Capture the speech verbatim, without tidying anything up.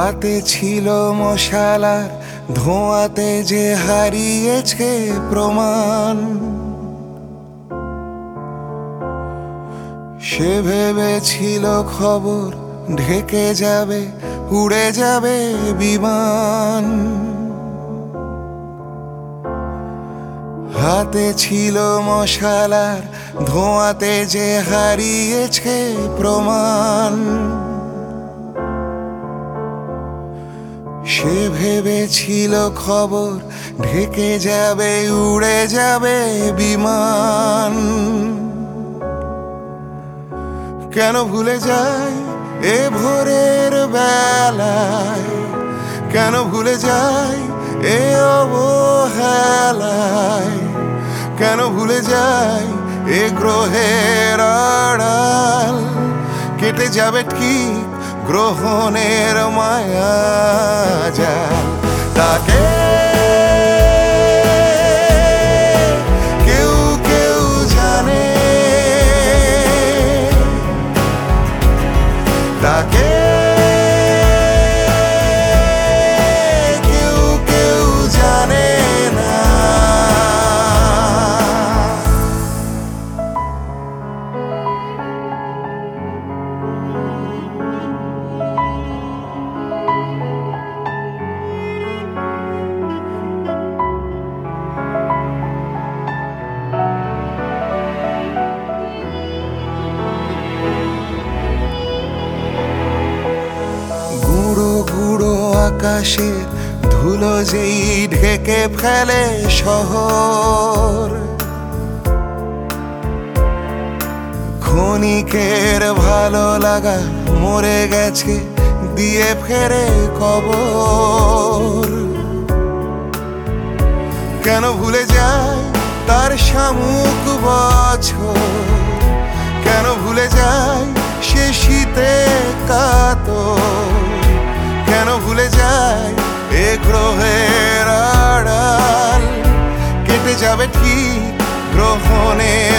হাতে ছিল মশালার ধোঁয়াতে যে হারিয়েছে প্রমাণ। সে ভেবেছিল খবর ঢেকে যাবে, উড়ে যাবে বিমান। হাতে ছিল মশালার ধোঁয়াতে যে হারিয়েছে প্রমাণ। সে ভেবেছিল খবর ঢেকে যাবে, উড়ে যাবে বিমান। কেন ভুলে যাই এ ভোরের বেলায়, কেন ভুলে যাই এ অবহেলায়, কেন ভুলে যাই এ গ্রহের আড়াল। কেটে যাবে ঠিক গ্রহণের মায়াজাল। তাকে কেউ কেউ জানে, তাকে কেউ কেউ জানে না। গুঁড়ো গুঁড়ো আকাশের ধুলো যেই ঢেকে ফেলে শহর, ক্ষণিকের ভালো লাগা মরে গেছে দিয়ে ফেরে কবর। কেন ভুলে যায় তার শামুক বছর, কেন ভুলে যায় সে শীতে কাতর, কেন ভুলে যায় এ গ্রহের আড়াল। কেটে যাবে ঠিক গ্রহণের